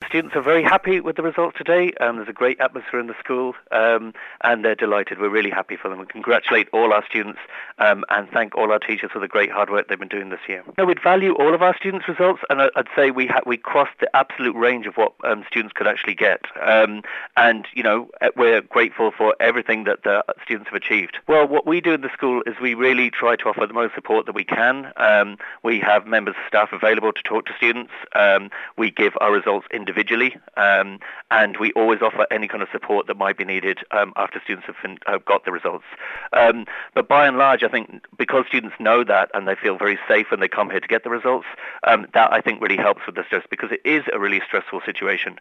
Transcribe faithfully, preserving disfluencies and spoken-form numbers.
students are very happy with the results today. Um, there's a great atmosphere in the school, um, and they're delighted. We're really happy for them. We congratulate all our students um, and thank all our teachers for the great hard work they've been doing this year. No, we'd value all of our students' results, and I'd say we ha- we crossed the absolute range of what um, students could actually get. Um, and, you know, we're grateful for everything that the students have achieved. Well, what we do in the school is we really try to offer the most support that we can. Um, we have members of staff available to talk to students. Um, we give our results individually, um, and we always offer any kind of support that might be needed um, after students have, fin- have got the results. Um, but by and large, I think because students know that and they feel very safe when they come here to get the results, um, that I think really helps with the stress, because it is a really stressful situation.